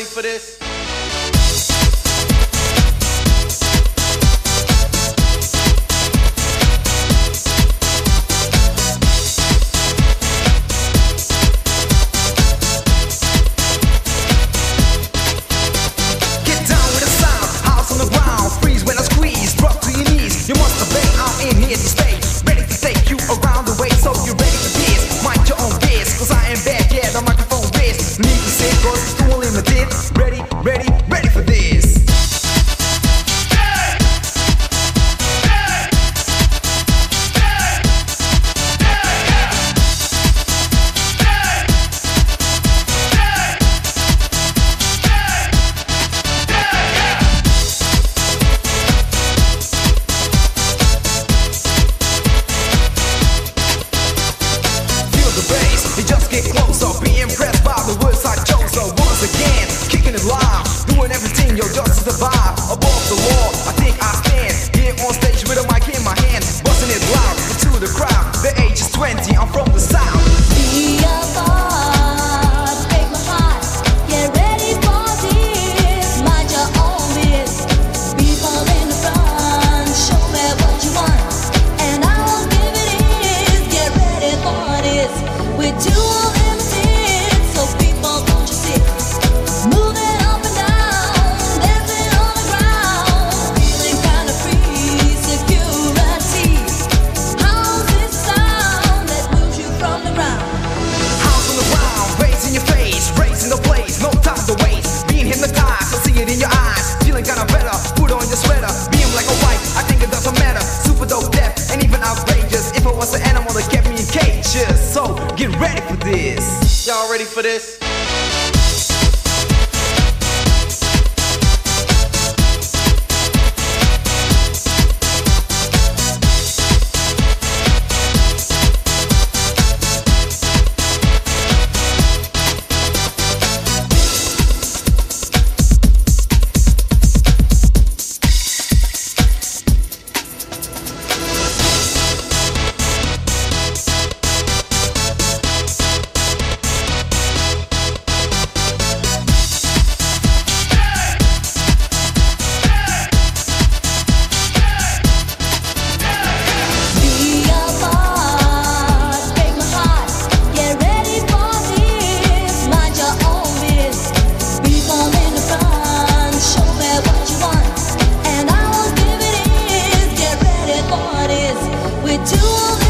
for this? You must obey, I'm in here to stay. Ready to take you around the way. So you ready for this? Mind your own biz, cause I am back, yeah, the microphone biz. Need to say, cause it's too limited. Ready, ready, ready for this. You just get closer, be impressed by the words I chose. So once again, kicking it live, doing everything, yo, just to survive. Above the law, I think I stand here on stage with a mic in my hand, busting it loud into the crowd. The age is 20, I'm from the south. Be a boss, break my heart. Get ready for this. Mind your own biz. People in the front, show me what you want, and I'll give it is. Get ready for this. We're too limited, so people don't you see? Moving up and down, dancing on the ground, feeling kinda free, security. How's this sound that moves you from the ground? House on the ground, raising your face, raising the place, no time to waste. Being hypnotized, I see it in your eyes. Feeling kinda better, put on your sweater. Being like a wife, I think it doesn't matter. Super dope, deaf, and even outrageous. If I was an animal that kept me in cages, so get ready for this. Y'all ready for this? We're too